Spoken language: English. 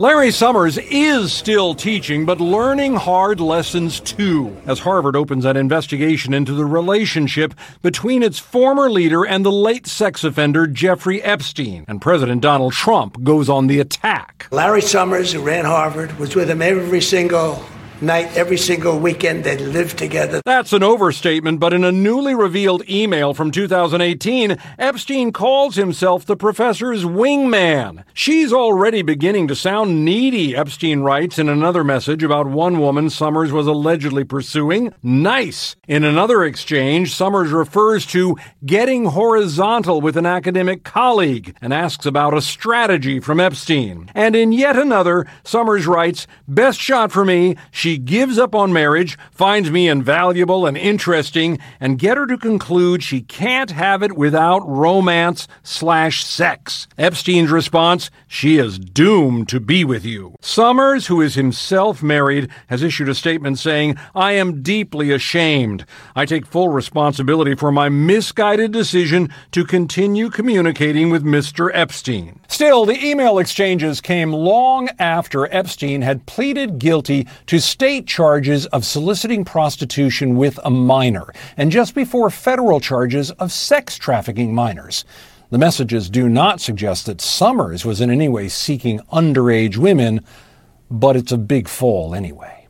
Larry Summers is still teaching, but learning hard lessons too, as Harvard opens an investigation into the relationship between its former leader and the late sex offender Jeffrey Epstein. And President Donald Trump goes on the attack. Larry Summers, who ran Harvard, was with him every single night, every single weekend. They lived together. That's an overstatement, but in a newly revealed email from 2018, Epstein calls himself the professor's wingman. She's already beginning to sound needy, Epstein writes in another message about one woman Summers was allegedly pursuing. Nice. In another exchange, Summers refers to getting horizontal with an academic colleague and asks about a strategy from Epstein. And in yet another, Summers writes, best shot for me, she gives up on marriage, finds me invaluable and interesting, and get her to conclude she can't have it without romance/sex. Epstein's response, she is doomed to be with you. Summers, who is himself married, has issued a statement saying, I am deeply ashamed. I take full responsibility for my misguided decision to continue communicating with Mr. Epstein. Still, the email exchanges came long after Epstein had pleaded guilty to state charges of soliciting prostitution with a minor, and just before federal charges of sex trafficking minors. The messages do not suggest that Summers was in any way seeking underage women, but it's a big fall anyway.